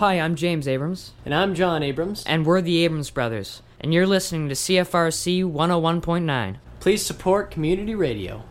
Hi, I'm James Abrams. And I'm John Abrams. And we're the Abrams Brothers. And you're listening to CFRC 101.9. Please support community radio.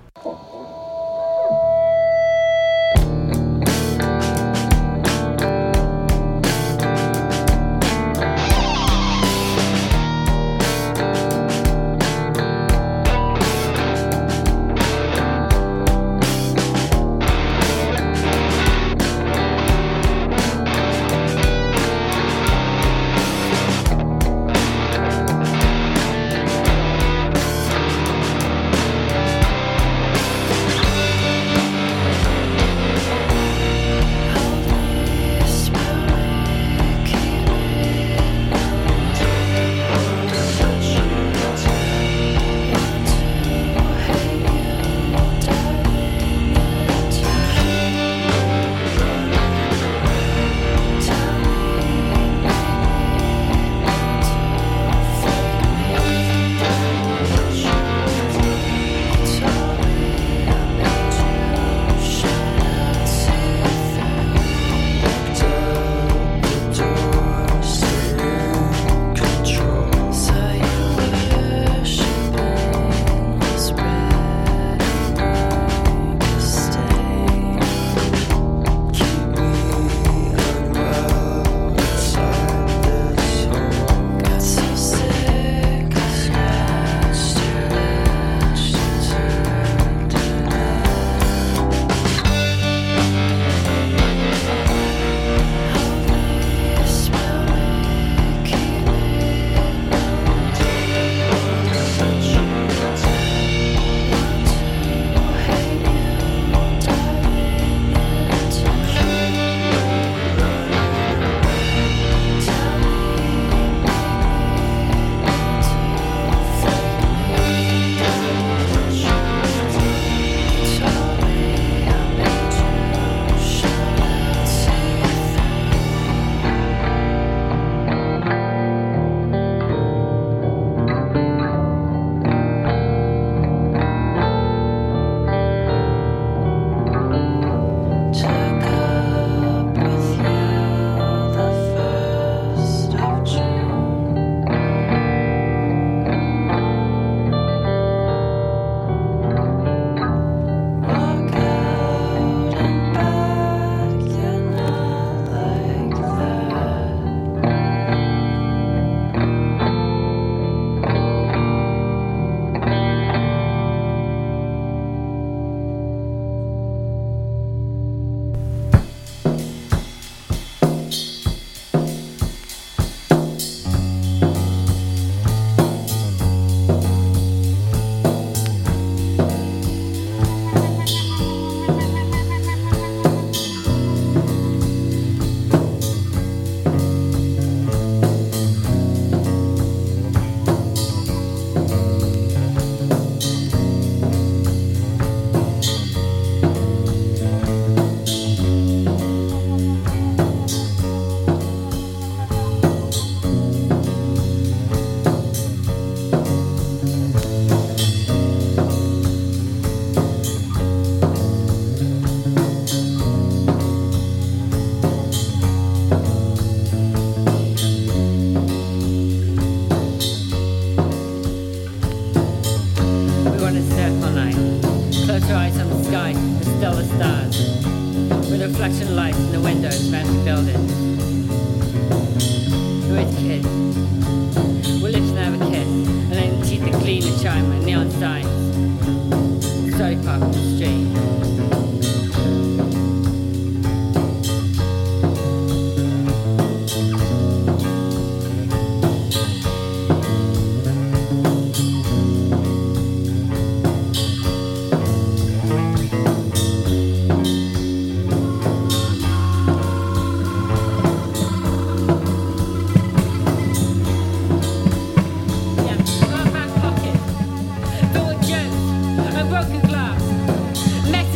Broken glass, mess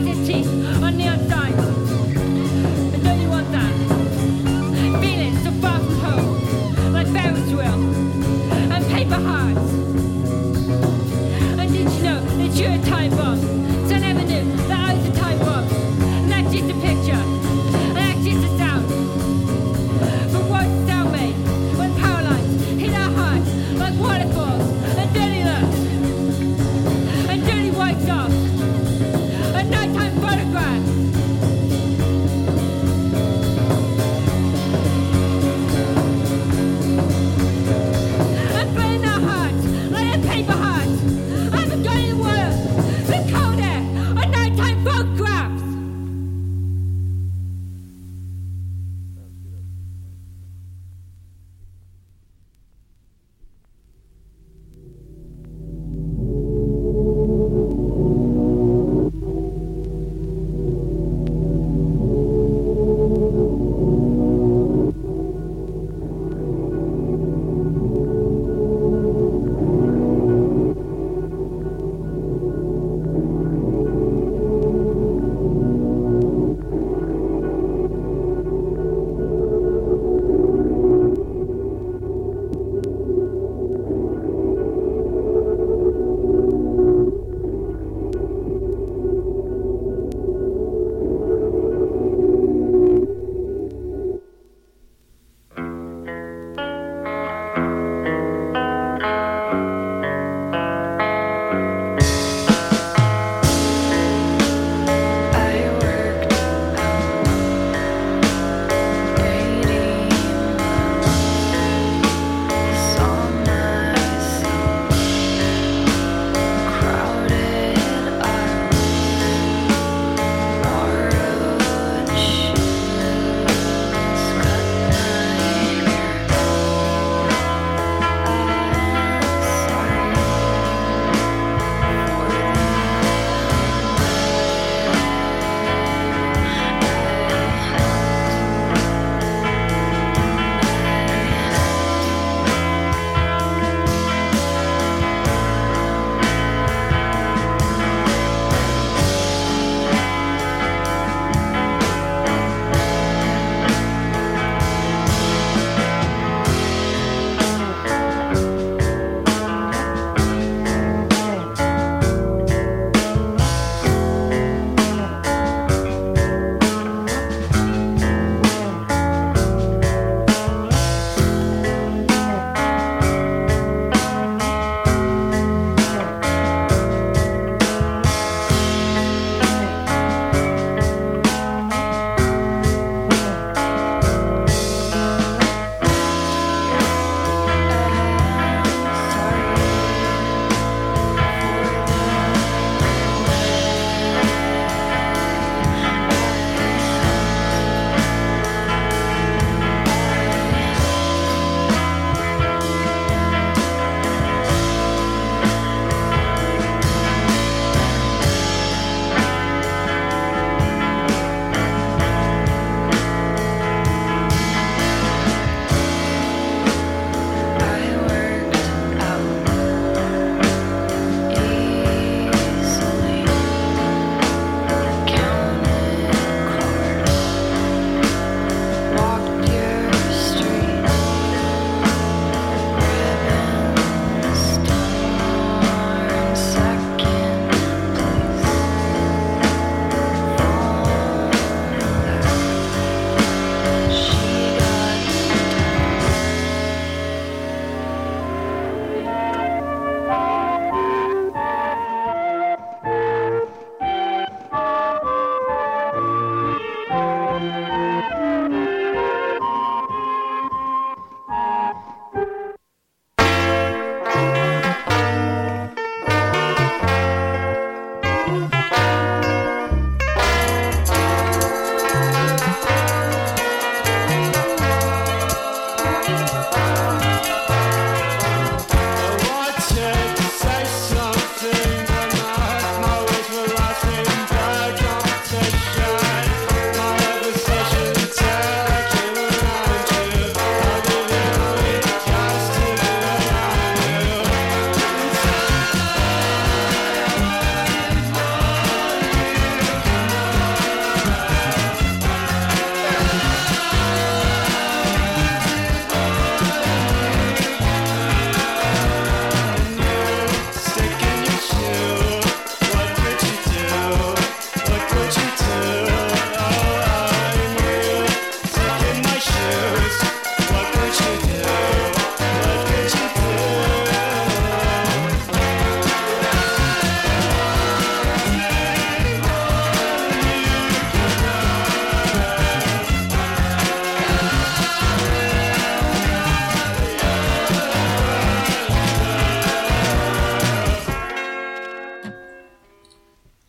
cuts his teeth on the outside. And don't you want that? Feeling so far from home, like Ferris wheel and paper hearts. And did you know that you're a time bomb? So I never knew that I was a time bomb. And that's just a picture, and that's just a sound. But what sound made when power lines hit our hearts like waterfalls and dirty looks and dirty white socks and nighttime photographs. And burning our hearts like a paper hearts. I'm going to water, the cold.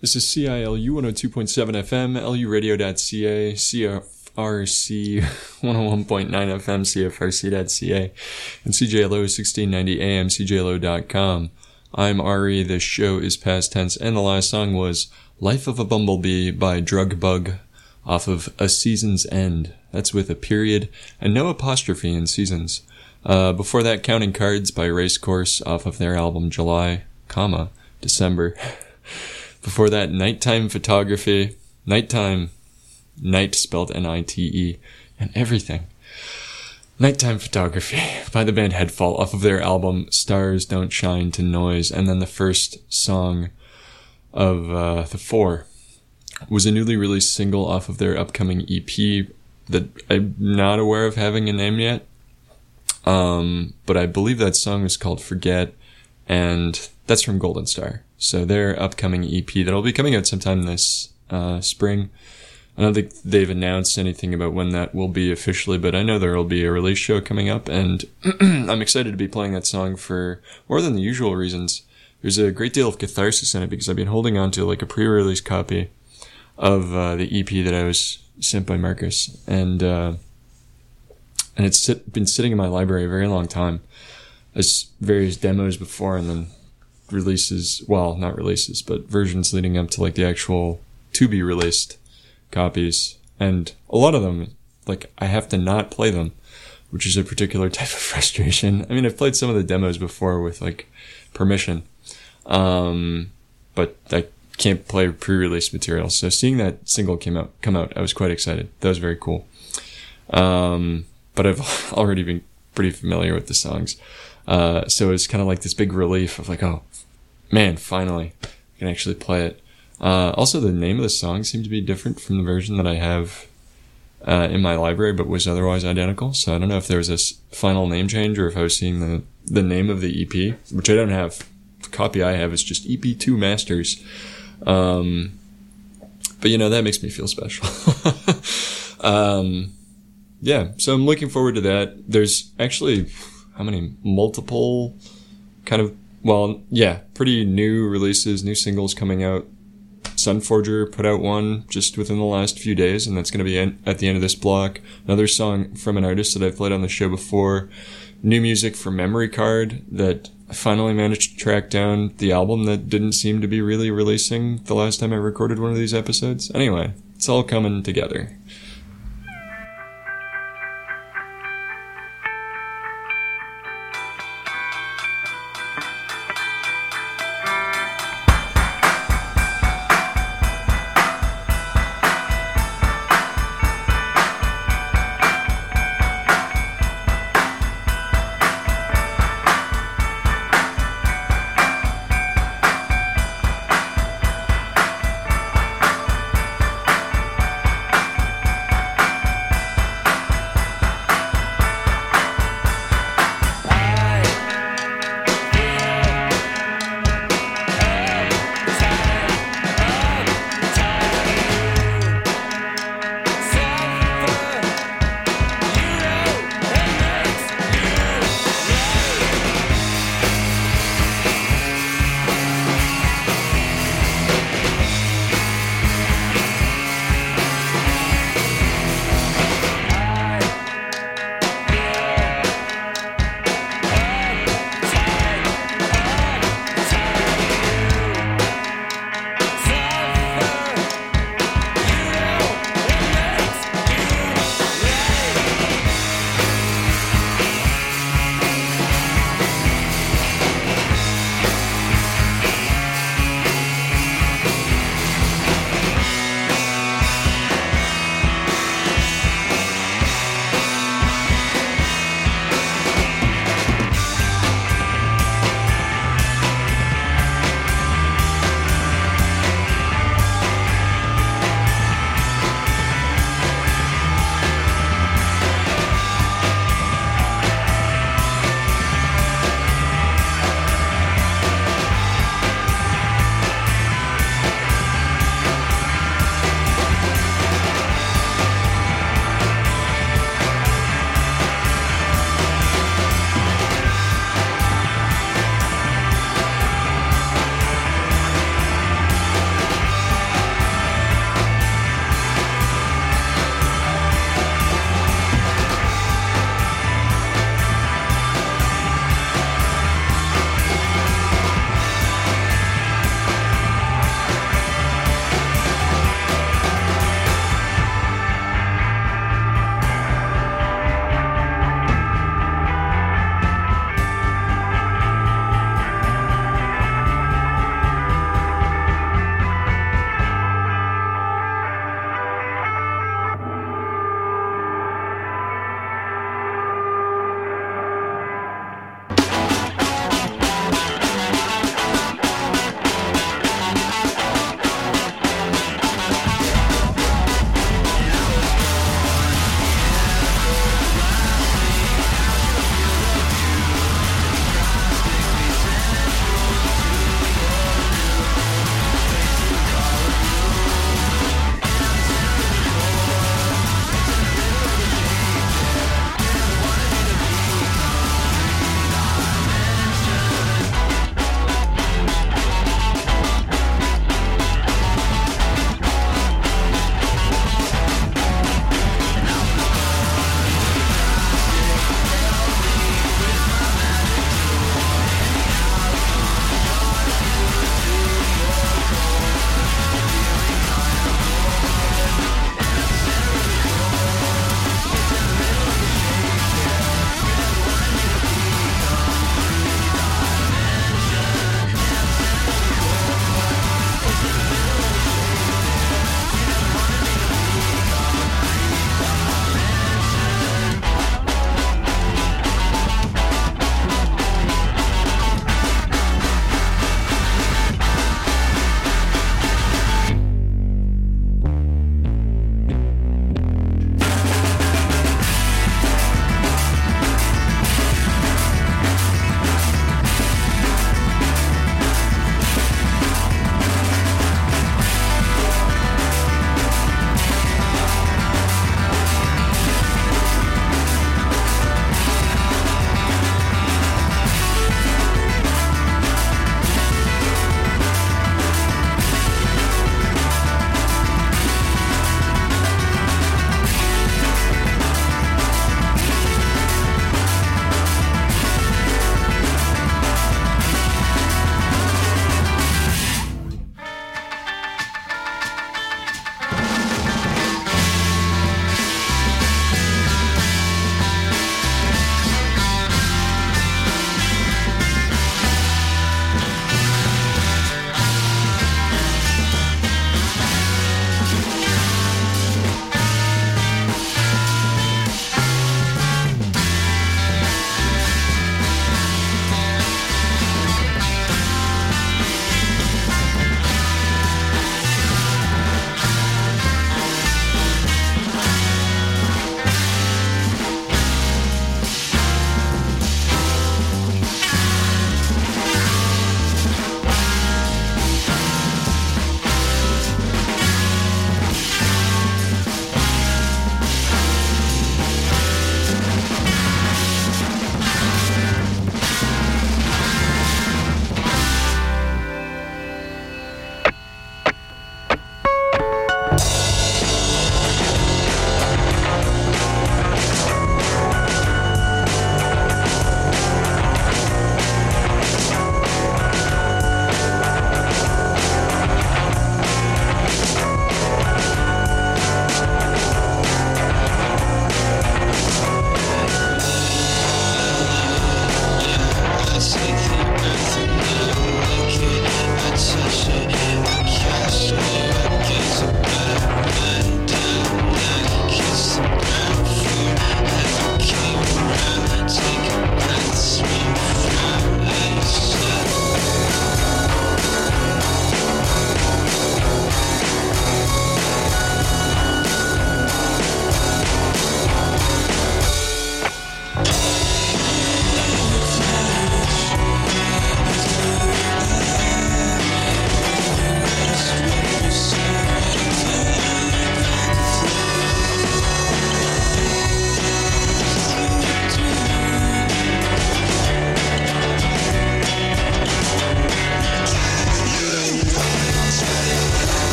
This is CILU 102.7 FM, luradio.ca, CFRC 101.9 FM, CFRC.ca, and CJLO 1690 AM, CJLO.com. I'm Ari, this show is past tense, and the last song was Life of a Bumblebee by Drug Bug off of A Season's End. That's with a period and no apostrophe in seasons. Before that, Counting Cards by Racecourse off of their album July, December. Before that, Nighttime Photography, Nighttime, night spelled N-I-T-E, and everything. Nighttime Photography by the band Headfall off of their album Stars Don't Shine to Noise. And then the first song of the four was a newly released single off of their upcoming EP that I'm not aware of having a name yet. But I believe that song is called Forget, and that's from Golden Star. So their upcoming EP that'll be coming out sometime this spring. I don't think they've announced anything about when that will be officially, but I know there will be a release show coming up, and I'm excited to be playing that song for more than the usual reasons. There's a great deal of catharsis in it because I've been holding on to like a pre-release copy of the EP that I was sent by Marcus, and it's been sitting in my library a very long time as various demos before, and then releases, well, not releases, but versions leading up to like the actual to be released copies. And a lot of them, like, I have to not play them, which is a particular type of frustration. I mean, I've played some of the demos before with like permission, but I can't play pre-release material. So seeing that single come out, I was quite excited. That was very cool. But I've already been pretty familiar with the songs. So it's kind of like this big relief of like, oh man, finally I can actually play it. Also, the name of the song seemed to be different from the version that I have in my library, but was otherwise identical. So I don't know if there was this final name change or if I was seeing the name of the EP, which I don't have. The copy I have is just EP2 Masters. But you know, that makes me feel special. Yeah, so I'm looking forward to that. There's actually, multiple kind of, pretty new releases, new singles coming out. Sunforger put out one just within the last few days, and that's going to be at the end of this block. Another song from an artist that I've played on the show before. New music from Memory Card that I finally managed to track down the album that didn't seem to be really releasing the last time I recorded one of these episodes. Anyway, it's all coming together.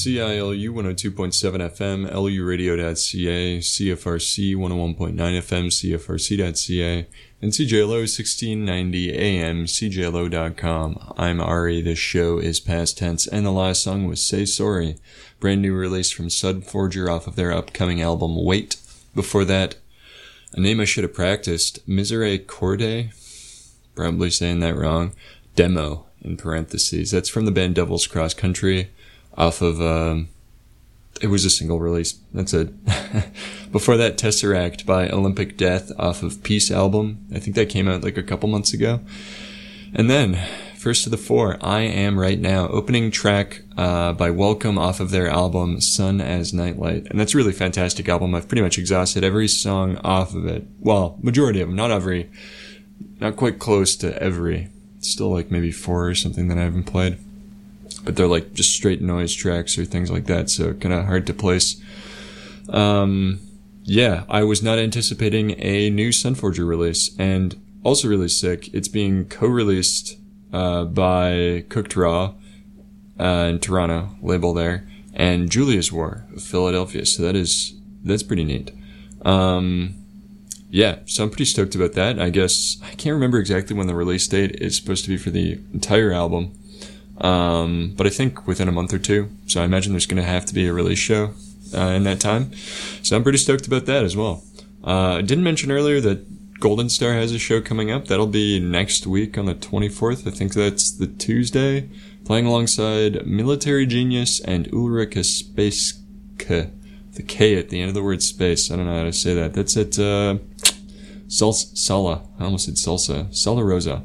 CILU 102.7 FM, LUradio.ca, CFRC 101.9 FM, CFRC.ca, and CJLO 1690 AM, CJLO.com. I'm Ari, this show is past tense, and the last song was Say Sorry, brand new release from Sudforger off of their upcoming album Wait. Before that, a name I should have practiced, Miséricorde, probably saying that wrong, Demo, in parentheses. That's from the band Devil's Cross Country, off of, it was a single release, that's it. Before that, Tesseract by Olympic Death off of Peace album. I think that came out like a couple months ago. And then, first of the four, I Am Right Now, opening track by Welcome off of their album Sun as Nightlight. And that's a really fantastic album. I've pretty much exhausted every song off of it. Well, majority of them, not every, not quite close to every. It's still like maybe 4 or something that I haven't played. But they're like just straight noise tracks or things like that, so kind of hard to place. Yeah, I was not anticipating a new Sunforger release, and also really sick. It's being co-released by Cooked Raw in Toronto, label there, and Julia's War of Philadelphia. So that's pretty neat. Yeah, so I'm pretty stoked about that. I guess I can't remember exactly when the release date is supposed to be for the entire album. But I think within a month or two, so I imagine there's going to have to be a release show in that time, so I'm pretty stoked about that as well. I didn't mention earlier that Golden Star has a show coming up. That'll be next week on the 24th. I think that's the Tuesday, playing alongside Military Genius and Ulrika Spacke, the K at the end of the word space. I don't know how to say that. That's at Sala. I almost said Salsa. Sala Rosa.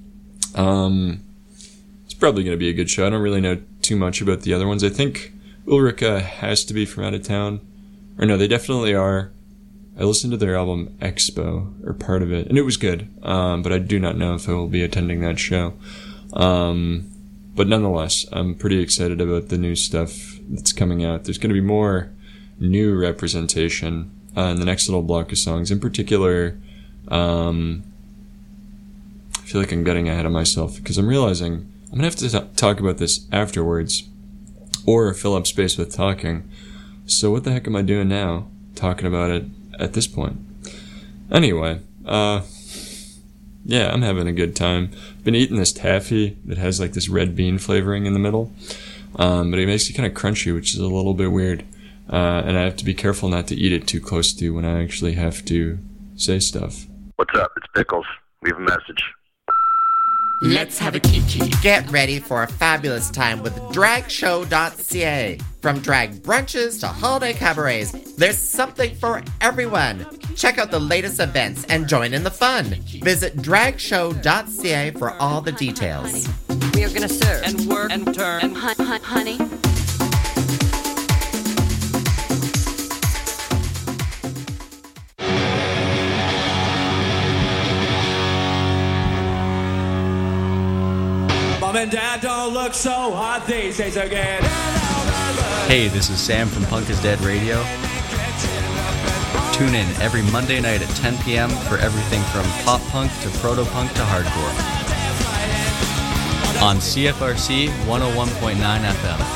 Probably going to be a good show. I don't really know too much about the other ones. I think Ulrika has to be from out of town. Or no, they definitely are. I listened to their album Expo, or part of it, and it was good. But I do not know if I will be attending that show. But nonetheless, I'm pretty excited about the new stuff that's coming out. There's going to be more new representation in the next little block of songs. In particular, I feel like I'm getting ahead of myself because I'm realizing I'm going to have to talk about this afterwards, or fill up space with talking. So what the heck am I doing now, talking about it at this point? Anyway, yeah, I'm having a good time. Been eating this taffy that has like this red bean flavoring in the middle, but it makes it kind of crunchy, which is a little bit weird. And I have to be careful not to eat it too close to when I actually have to say stuff. What's up? It's Pickles. Leave a message. Let's have a kiki. Get ready for a fabulous time with dragshow.ca. From drag brunches to holiday cabarets, there's something for everyone. Check out the latest events and join in the fun. Visit dragshow.ca for all the details. We are gonna serve and work and turn and honey. Mom and Dad don't look so hot these days again. Hey, this is Sam from Punk is Dead Radio. Tune in every Monday night at 10 p.m. for everything from pop punk to proto-punk to hardcore. On CFRC 101.9 FM.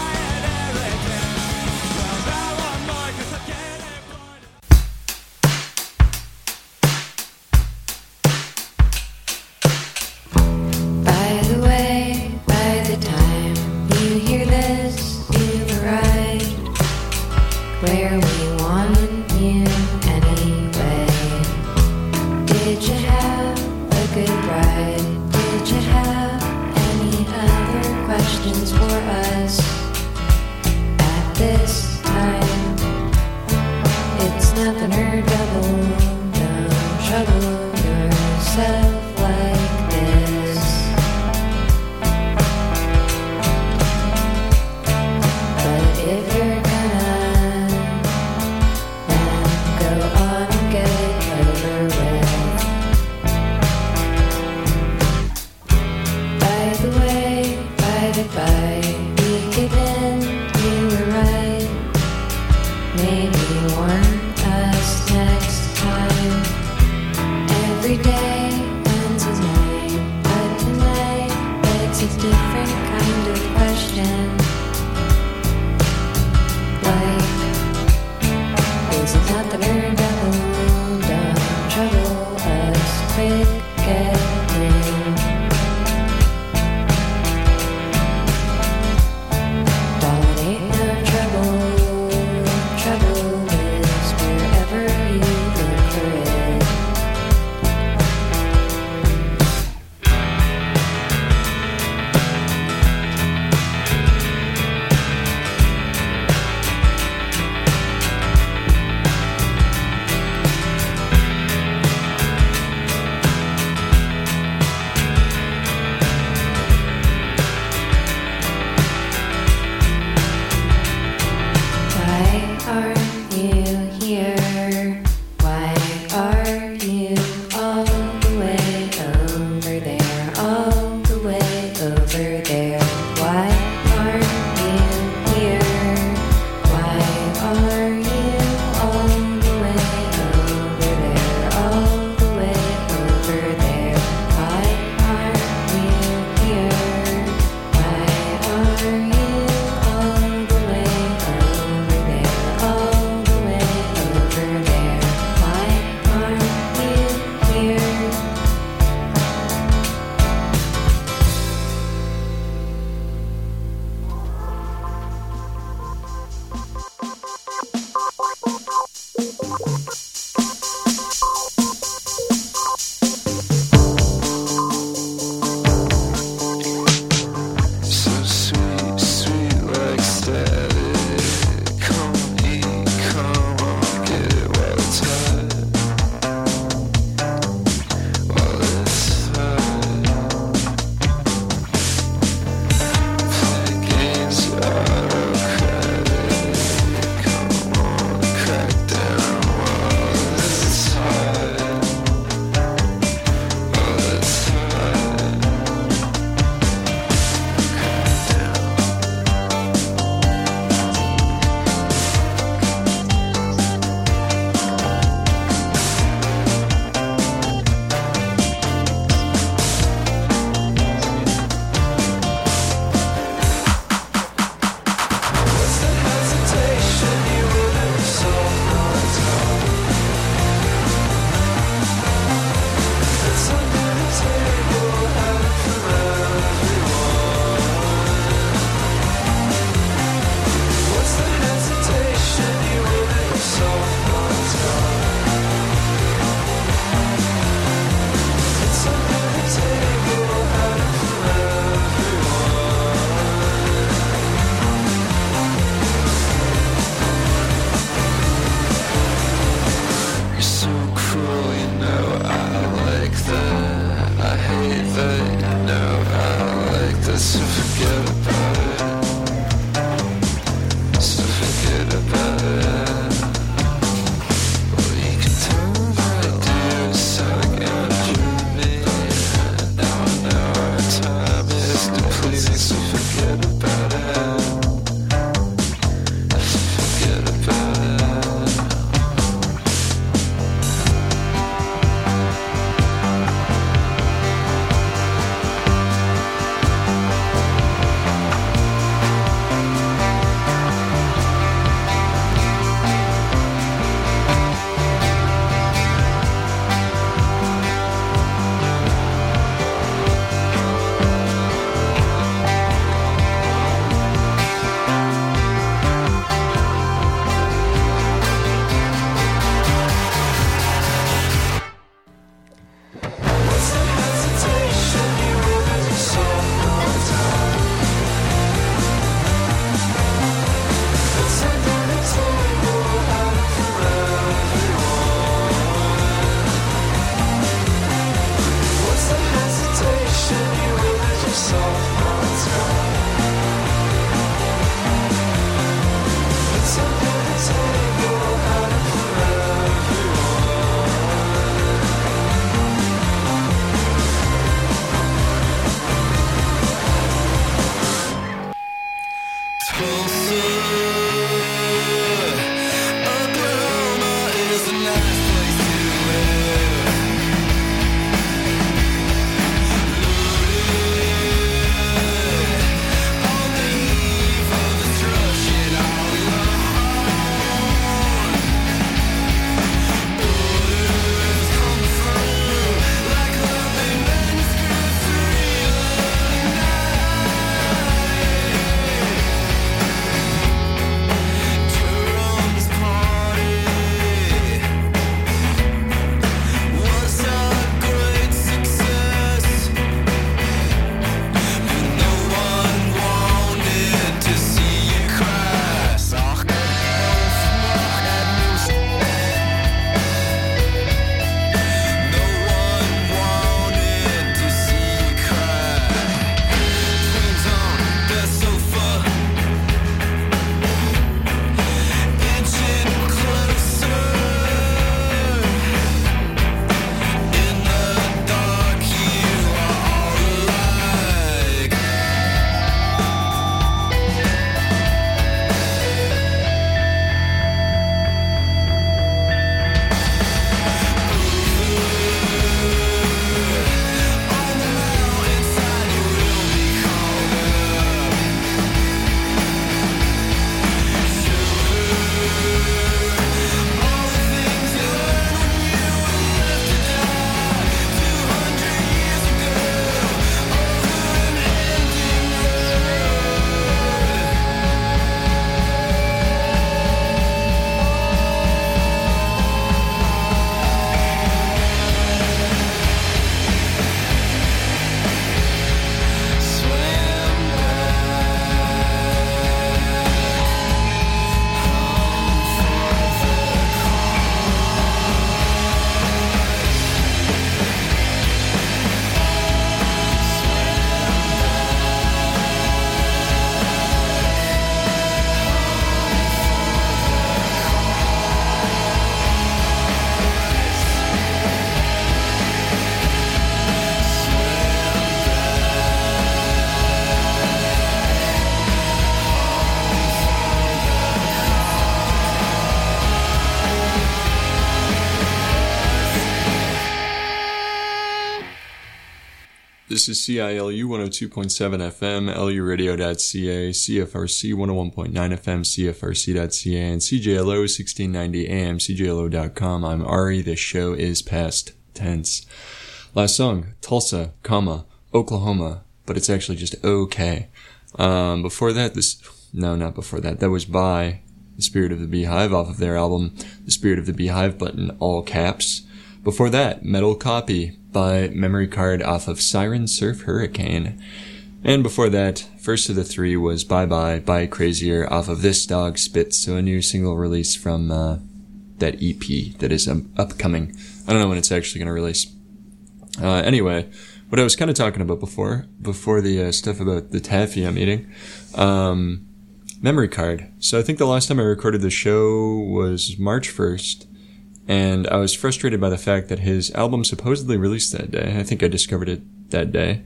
This is CILU 102.7 FM, luradio.ca, CFRC 101.9 FM, CFRC.ca, and CJLO 1690 AM, CJLO.com. I'm Ari. The show is past tense. Last song, Tulsa, Oklahoma, but it's actually just okay. Before that, not before that. That was by The Spirit of the Beehive off of their album, The Spirit of the Beehive, but in all caps. Before that, Metal Copy by Memory Card off of Siren Surf Hurricane. And before that, first of the three was Bye Bye by Crazier off of This Dog Spits, so a new single release from that EP that is upcoming. I don't know when it's actually going to release. Anyway, what I was kind of talking about before the stuff about the Taffy I'm eating, Memory Card. So I think the last time I recorded the show was March 1st. And I was frustrated by the fact that his album supposedly released that day. I think I discovered it that day.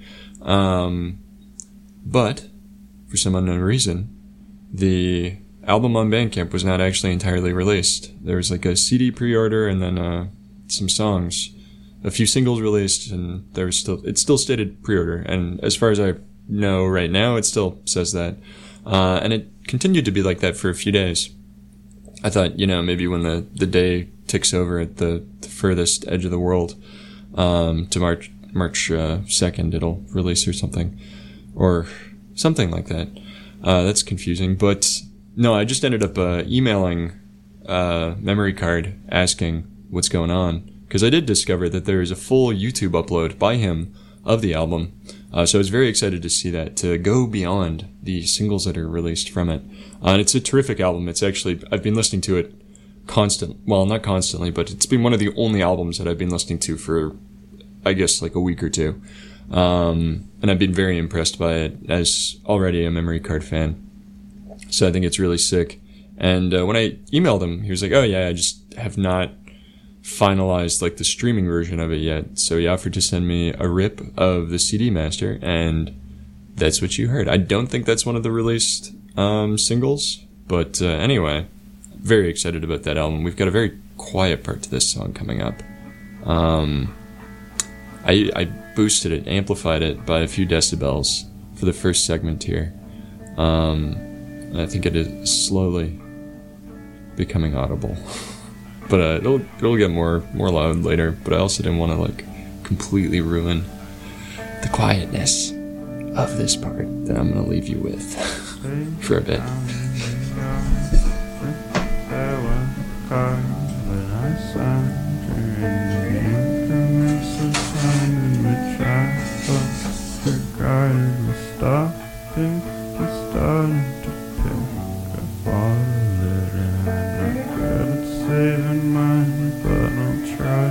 But, for some unknown reason, the album on Bandcamp was not actually entirely released. There was like a CD pre-order and then some songs. A few singles released, and it still stated pre-order. And as far as I know right now, it still says that. And it continued to be like that for a few days. I thought, maybe when the day ticks over at the furthest edge of the world, to March 2nd, it'll release or something like that. That's confusing, but no, I just ended up emailing Memory Card asking what's going on, because I did discover that there is a full YouTube upload by him of the album. So I was very excited to see that, to go beyond the singles that are released from it. And it's a terrific album. It's actually, I've been listening to it not constantly, but it's been one of the only albums that I've been listening to for, I guess, like a week or two. And I've been very impressed by it as already a Memory Card fan. So I think it's really sick. And when I emailed him, he was like, oh yeah, I just have not finalized like the streaming version of it yet. So he offered to send me a rip of the CD master, and that's what you heard. I don't think that's one of the released singles, but anyway, very excited about that album. We've got a very quiet part to this song coming up. I boosted it, amplified it by a few decibels for the first segment here. I think it is slowly becoming audible. But it'll get more loud later. But I also didn't want to like completely ruin the quietness of this part that I'm gonna leave you with for a bit. Saving mine, but I'll try.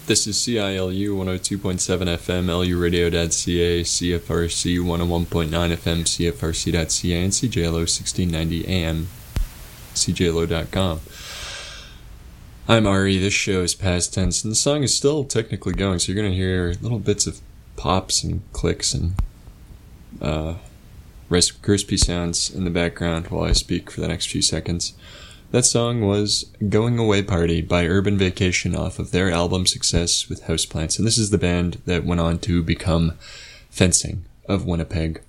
This is CILU 102.7 FM, LURadio.ca, CFRC 101.9 FM, CFRC.ca, and CJLO 1690 AM, CJLO.com. I'm Ari. This show is past tense, and the song is still technically going, so you're going to hear little bits of pops and clicks and Rice Krispie sounds in the background while I speak for the next few seconds. That song was Going Away Party by Urban Vacation off of their album Success with Houseplants. And this is the band that went on to become Fencing of Winnipeg.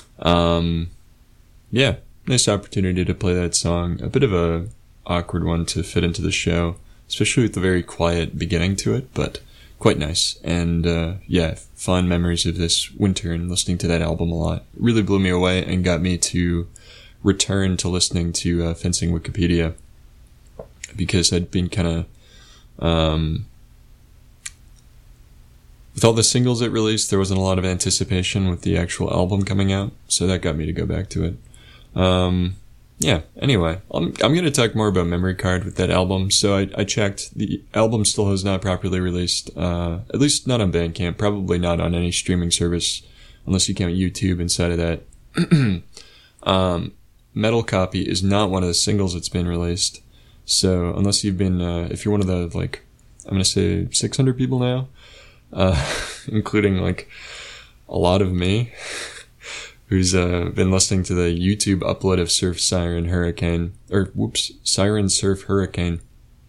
Yeah, nice opportunity to play that song. A bit of a awkward one to fit into the show, especially with the very quiet beginning to it, but quite nice. And yeah, fond memories of this winter and listening to that album a lot. It really blew me away and got me to return to listening to Fencing Wikipedia, because I'd been kind of with all the singles it released, there wasn't a lot of anticipation with the actual album coming out, so that got me to go back to it. Yeah, anyway, I'm going to talk more about Memory Card with that album. So I checked, the album still has not properly released, at least not on Bandcamp, probably not on any streaming service unless you count YouTube inside of that. Metal Copy is not one of the singles that's been released. So unless you've been, if you're one of the, like, I'm going to say 600 people now, including, like, a lot of me, who's been listening to the YouTube upload of Siren Surf Hurricane,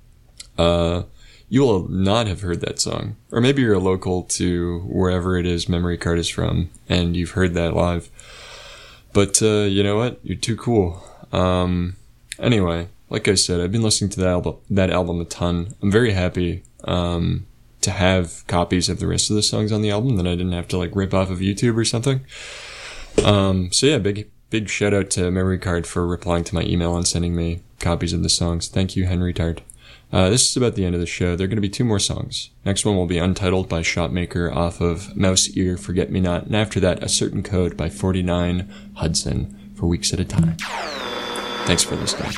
you will not have heard that song. Or maybe you're local to wherever it is Memory Card is from, and you've heard that live. But, you know what? You're too cool. Anyway, like I said, I've been listening to that album a ton. I'm very happy, to have copies of the rest of the songs on the album that I didn't have to, like, rip off of YouTube or something. So yeah, big shout out to Memory Card for replying to my email and sending me copies of the songs. Thank you, Henry Tart. This is about the end of the show. There are going to be 2 more songs. Next one will be Untitled by Shotmaker off of Mouse Ear Forget Me Not, and after that, A Certain Code by 49 Hudson for Weeks at a Time. Thanks for listening.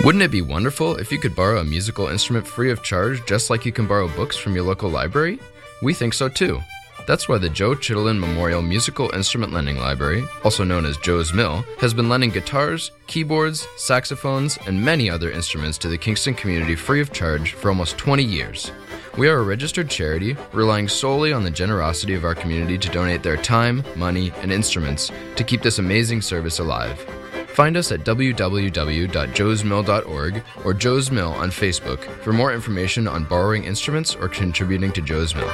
Wouldn't it be wonderful if you could borrow a musical instrument free of charge just like you can borrow books from your local library? We think so too. That's why the Joe Chittenden Memorial Musical Instrument Lending Library, also known as Joe's Mill, has been lending guitars, keyboards, saxophones, and many other instruments to the Kingston community free of charge for almost 20 years. We are a registered charity, relying solely on the generosity of our community to donate their time, money, and instruments to keep this amazing service alive. Find us at www.joesmill.org or Joe's Mill on Facebook for more information on borrowing instruments or contributing to Joe's Mill.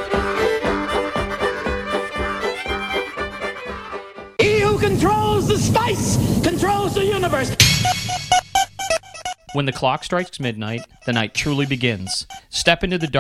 He who controls the spice controls the universe. When the clock strikes midnight, the night truly begins. Step into the dark.